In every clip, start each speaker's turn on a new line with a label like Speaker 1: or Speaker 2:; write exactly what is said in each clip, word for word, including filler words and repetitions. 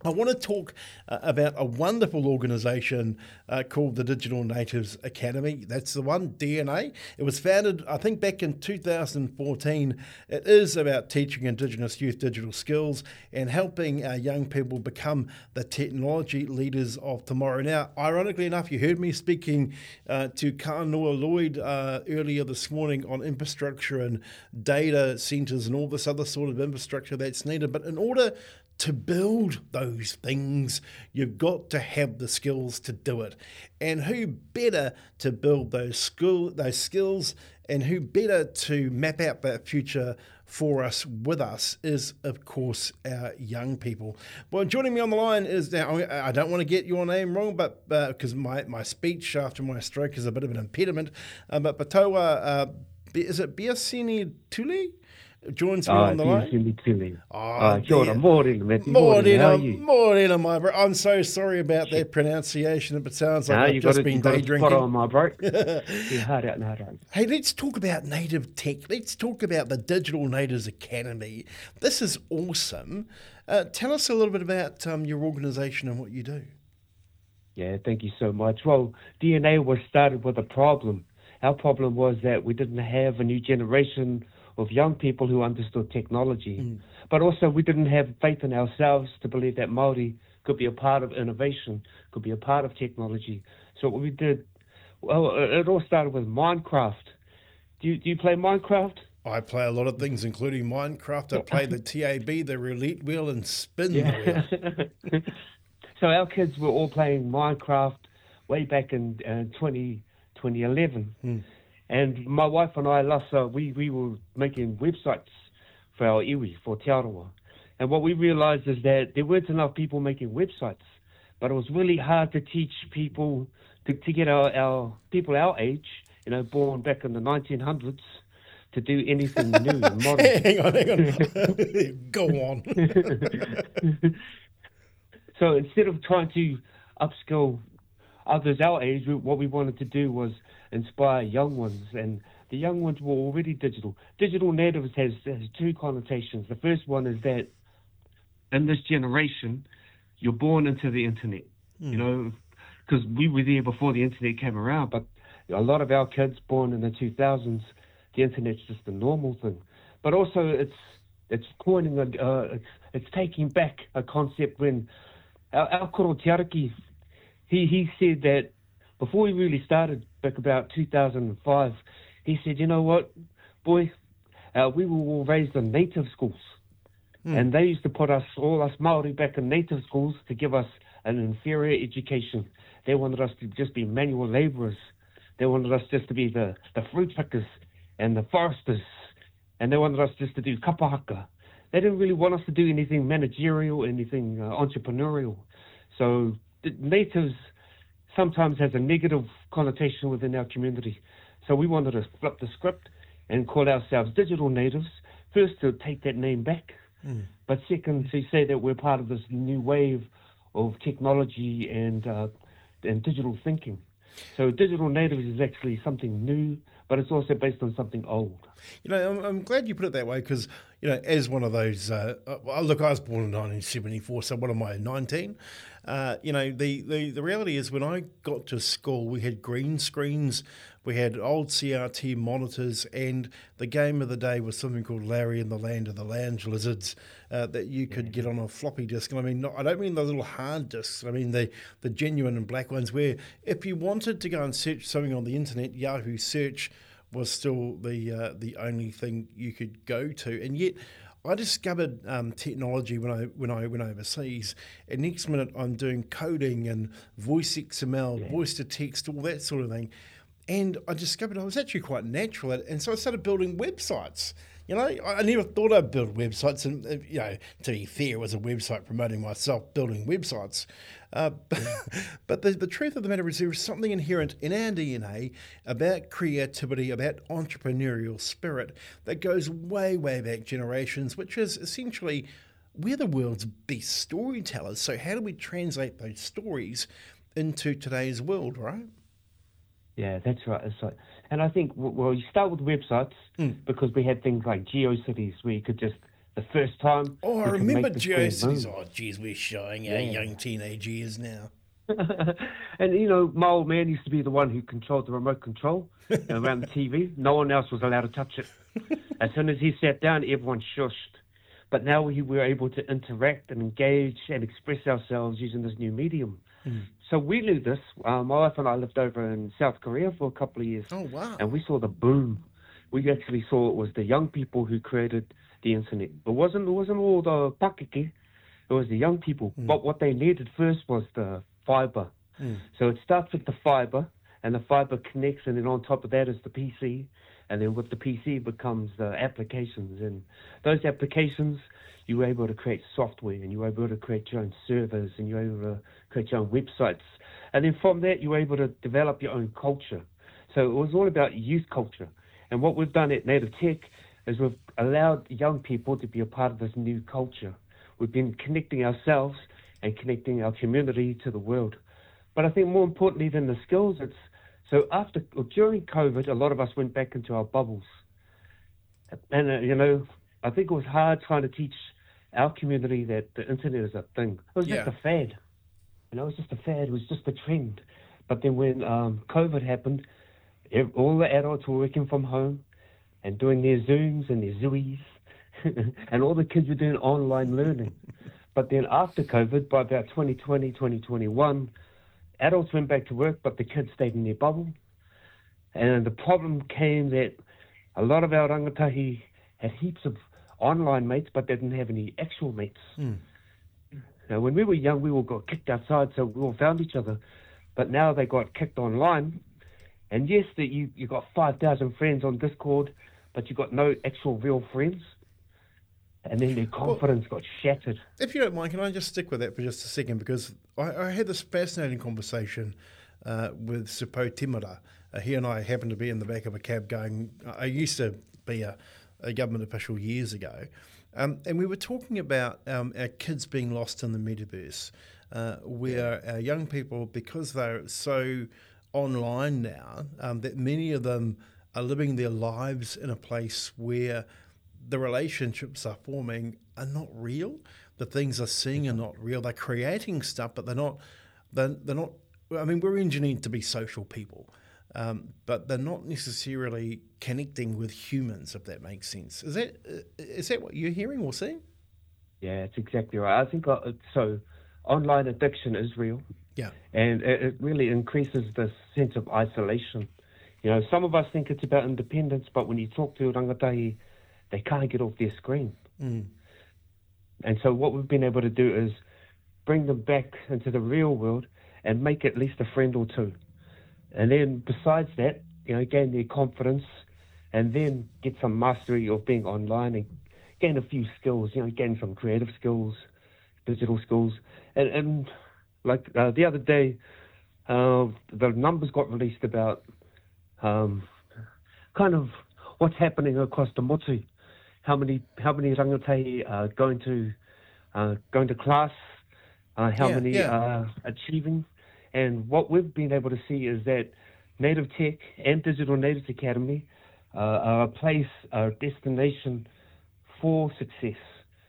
Speaker 1: I want to talk uh, about a wonderful organisation uh, called the Digital Natives Academy. That's the one, D N A. It was founded, I think, back in two thousand fourteen. It is about teaching Indigenous youth digital skills and helping uh, young people become the technology leaders of tomorrow. Now, ironically enough, you heard me speaking uh, to Kānoa Lloyd uh, earlier this morning on infrastructure and data centres and all this other sort of infrastructure that's needed. But in order to build those things, you've got to have the skills to do it. And who better to build those skill, those skills, and who better to map out that future for us, with us, is, of course, our young people. Well, joining me on the line is, now, I don't want to get your name wrong, but because uh, my, my speech after my stroke is a bit of an impediment, uh, but Patoa, uh, is it Biasini Tuli? Joins me
Speaker 2: oh,
Speaker 1: on the line.
Speaker 2: Oh, uh, kia ora, mōrena, Matty.
Speaker 1: Mōrena,
Speaker 2: How are you?
Speaker 1: Mōrena, my bro. I'm so sorry about that pronunciation. It sounds like
Speaker 2: no,
Speaker 1: I've
Speaker 2: you
Speaker 1: just
Speaker 2: got
Speaker 1: been
Speaker 2: it,
Speaker 1: day drinking.
Speaker 2: Spot on, my bro. Yeah, hard out and hard out.
Speaker 1: Hey, let's talk about Native Tech. Let's talk about the Digital Natives Academy. This is awesome. Uh, tell us a little bit about um, your organisation and what you do.
Speaker 2: Yeah, thank you so much. Well, D N A was started with a problem. Our problem was that we didn't have a new generation of young people who understood technology. Mm. But also we didn't have faith in ourselves to believe that Māori could be a part of innovation, could be a part of technology. So what we did, well, it all started with Minecraft. Do you, do you play Minecraft?
Speaker 1: I play a lot of things, including Minecraft. I play the T A B, the roulette wheel, and spin
Speaker 2: yeah.
Speaker 1: the wheel.
Speaker 2: So our kids were all playing Minecraft way back in uh, twenty eleven. Mm. And my wife and I, Lassa, we, we were making websites for our iwi, for Te Arawa. And what we realised is that there weren't enough people making websites, but it was really hard to teach people, to, to get our, our people our age, you know, born back in the nineteen hundreds, to do anything new and modern.
Speaker 1: hang on, hang on. Go on.
Speaker 2: So instead of trying to upskill others our age, what we wanted to do was inspire young ones, and the young ones were already digital. Digital natives has, has two connotations. The first one is that in this generation, you're born into the internet, mm. you know, because we were there before the internet came around, but a lot of our kids born in the two thousands, the internet's just a normal thing. But also it's it's coining, a, uh, it's, it's taking back a concept when our, our koro Te Ariki, he, he said that before we really started, back about two thousand five, he said, you know what, boy, uh, we were all raised in native schools. Mm. And they used to put us, all us Māori, back in native schools to give us an inferior education. They wanted us to just be manual labourers. They wanted us just to be the, the fruit pickers and the foresters. And they wanted us just to do kapahaka. They didn't really want us to do anything managerial, anything uh, entrepreneurial. So the natives sometimes has a negative connotation within our community. So we wanted to flip the script and call ourselves digital natives. First, to take that name back, mm. but second, to say that we're part of this new wave of technology and uh, and digital thinking. So digital natives is actually something new, but it's also based on something old.
Speaker 1: You know, I'm, I'm glad you put it that way because, you know, as one of those, uh, uh, look, I was born in nineteen seventy-four, so what am I, nineteen? Uh, you know, the, the, the reality is when I got to school, we had green screens, we had old C R T monitors, and the game of the day was something called Larry and the Land of the Lounge Lizards uh, that you could get on a floppy disk. And I mean, not, I don't mean the little hard disks, I mean the, the genuine and black ones where if you wanted to go and search something on the internet, Yahoo search was still the uh, the only thing you could go to. And yet I discovered um, technology when I when I went overseas, and next minute I'm doing coding and voice X M L, yeah. voice to text, all that sort of thing. And I discovered I was actually quite natural at it, and so I started building websites. You know, I never thought I'd build websites, and you know, to be fair, it was a website promoting myself building websites. Uh, but but the, the truth of the matter is there is something inherent in our D N A about creativity, about entrepreneurial spirit that goes way, way back generations, which is essentially we're the world's best storytellers. So how do we translate those stories into today's world, right?
Speaker 2: Yeah, that's right. That's right. And I think, well, you start with websites mm. because we had things like GeoCities where you could just the first time.
Speaker 1: Oh, I
Speaker 2: we can
Speaker 1: remember
Speaker 2: make the screen
Speaker 1: GeoCities.
Speaker 2: move.
Speaker 1: Oh, geez, we're showing our
Speaker 2: Yeah.
Speaker 1: young teenage years now.
Speaker 2: And, you know, my old man used to be the one who controlled the remote control you know, around the T V. No one else was allowed to touch it. As soon as he sat down, everyone shushed. But now we were able to interact and engage and express ourselves using this new medium.
Speaker 1: Mm.
Speaker 2: So we knew this. Uh, my wife and I lived over in South Korea for a couple of years.
Speaker 1: Oh, wow.
Speaker 2: And we saw the boom. We actually saw it was the young people who created the internet. It wasn't, it wasn't all the pakeke. It was the young people.
Speaker 1: Mm.
Speaker 2: But what they needed first was the fiber.
Speaker 1: Mm.
Speaker 2: So it starts with the fiber, and the fiber connects, and then on top of that is the P C. And then with the P C becomes the applications. And those applications, you were able to create software, and you were able to create your own servers, and you were able to create your own websites. And then from that, you were able to develop your own culture. So it was all about youth culture. And what we've done at Native Tech is we've allowed young people to be a part of this new culture. We've been connecting ourselves and connecting our community to the world. But I think more importantly than the skills, it's so after or during COVID, a lot of us went back into our bubbles. And, uh, you know, I think it was hard trying to teach our community that the internet is a thing. It was
Speaker 1: Yeah.
Speaker 2: just a fad. You know, it was just a fad. It was just a trend. But then when um, COVID happened, ev- all the adults were working from home and doing their Zooms and their Zooies. And all the kids were doing online learning. But then after COVID, by about twenty twenty, twenty twenty-one, adults went back to work, but the kids stayed in their bubble. And the problem came that a lot of our rangatahi had heaps of online mates, but they didn't have any actual mates.
Speaker 1: Mm.
Speaker 2: Now, when we were young, we all got kicked outside, so we all found each other. But now they got kicked online. And yes, that you, you got five thousand friends on Discord, but you got no actual real friends. And then their confidence well, got shattered.
Speaker 1: If you don't mind, can I just stick with that for just a second? Because I, I had this fascinating conversation uh, with Sipo Timara. Uh, he and I happened to be in the back of a cab going, I used to be a, a government official years ago, um, and we were talking about um, our kids being lost in the metaverse, uh, where our young people, because they're so online now, um, that many of them are living their lives in a place where the relationships are forming are not real. The things they're seeing are not real. They're creating stuff, but they're not. They're, they're not. I mean, we're engineered to be social people, um, but they're not necessarily connecting with humans. If that makes sense, is that is that what you're hearing or seeing?
Speaker 2: Yeah, it's exactly right. I think uh, so. Online addiction is real.
Speaker 1: Yeah,
Speaker 2: and it, it really increases the sense of isolation. You know, some of us think it's about independence, but when you talk to rangatahi, they can't get off their screen.
Speaker 1: Mm.
Speaker 2: And so what we've been able to do is bring them back into the real world and make at least a friend or two. And then besides that, you know, gain their confidence and then get some mastery of being online and gain a few skills, you know, gain some creative skills, digital skills. And, and like uh, the other day, uh, the numbers got released about um, kind of what's happening across the motu. How many how many rangatahi are going to uh, going to class? Uh, how
Speaker 1: yeah,
Speaker 2: many
Speaker 1: yeah.
Speaker 2: are achieving? And what we've been able to see is that Native Tech and Digital Natives Academy uh, are a place, a destination for success.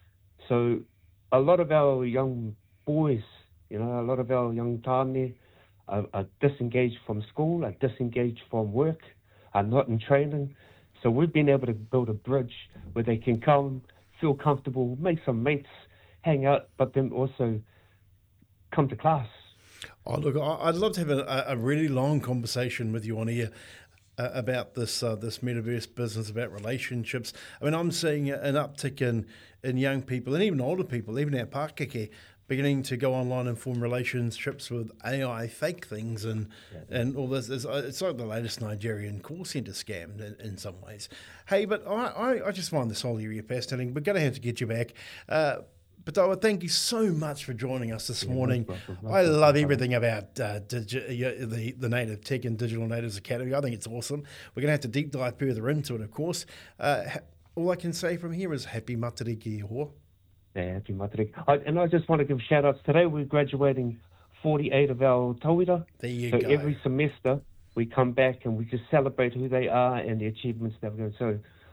Speaker 2: So a lot of our young boys, you know, a lot of our young tāne are, are disengaged from school, are disengaged from work, are not in training. So we've been able to build a bridge where they can come, feel comfortable, make some mates, hang out, but then also come to class.
Speaker 1: Oh, look, I'd love to have a, a really long conversation with you on here uh, about this uh, this metaverse business, about relationships. I mean, I'm seeing an uptick in, in young people and even older people, even our Pākeke, beginning to go online and form relationships with A I fake things and yeah. and all this. It's, it's like the latest Nigerian call centre scam in, in some ways. Hey, but I, I, I just find this whole area fascinating. We're going to have to get you back. Uh, Patawa, thank you so much for joining us this yeah, morning. No problem, no I love problem. everything about uh, digi- the, the Native Tech and Digital Natives Academy. I think it's awesome. We're going to have to deep dive further into it, of course. Uh, all I can say from here is happy matariki ho.
Speaker 2: Yeah, happy matariki. I, and I just want to give shout outs. Today we're graduating forty-eight of our tauira.
Speaker 1: There you
Speaker 2: so
Speaker 1: go.
Speaker 2: Every semester we come back and we just celebrate who they are and the achievements they've done. So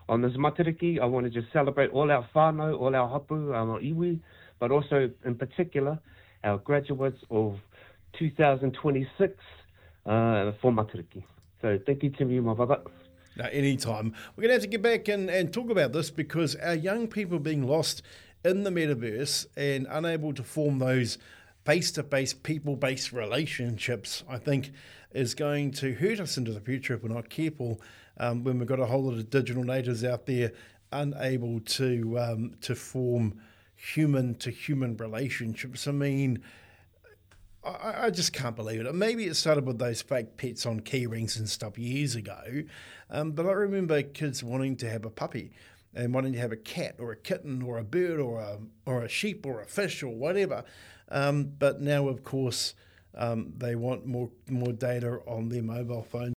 Speaker 2: on this matariki, I want to just celebrate all our whānau, all our hapu, our iwi, but also in particular our graduates of two thousand twenty-six uh, for matariki. So thank you, Timmy, my brother.
Speaker 1: No, anytime. We're going to have to get back and, and talk about this because our young people being lost in the metaverse and unable to form those face-to-face, people-based relationships, I think, is going to hurt us into the future if we're not careful. Um, when we've got a whole lot of digital natives out there unable to um, to form human-to-human relationships. I mean, I, I just can't believe it. Maybe it started with those fake pets on key rings and stuff years ago, um, but I remember kids wanting to have a puppy and wanting to have a cat or a kitten or a bird or a or a sheep or a fish or whatever. Um, but now, of course, um, they want more more data on their mobile phone.